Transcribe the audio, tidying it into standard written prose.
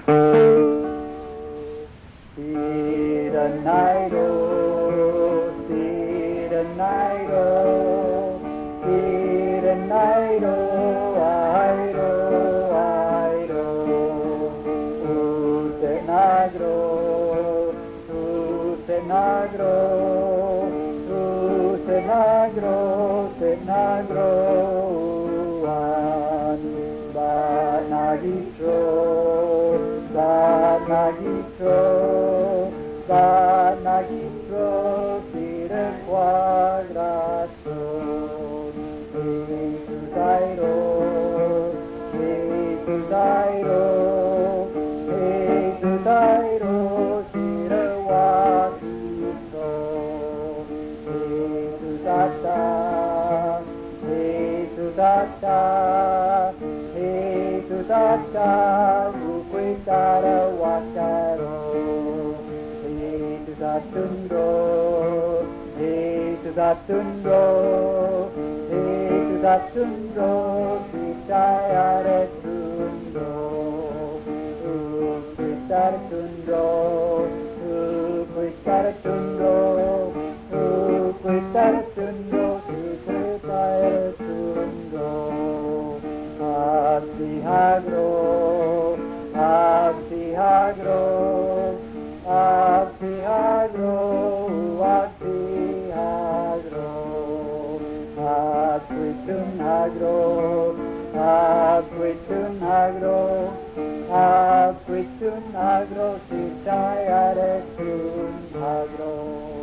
Sirenaido, Sirenaido, Sirenaido, Airo, Airo, Usenagro, Usenagro, Usenagro, Usenagro, Uan, Banagitro, Banagitro, Banagitro, Sire Quadrato, Esudairo, Esudairo, Esudairo, Sire Wakito, Esudata, Esudata, Esudata, Uquitara Wakaro, Esudatundo, Esudatundo, Esudatundo, Pitayare Tundo, Uquitara Tundo, Uquitara Tundo, Pitayare Tundo, Abdihagro, Abdihagro, Abdihagro, Abdihagro, Abdihagro, Abdihagro, Abdihagro, Sitayare Tunagro.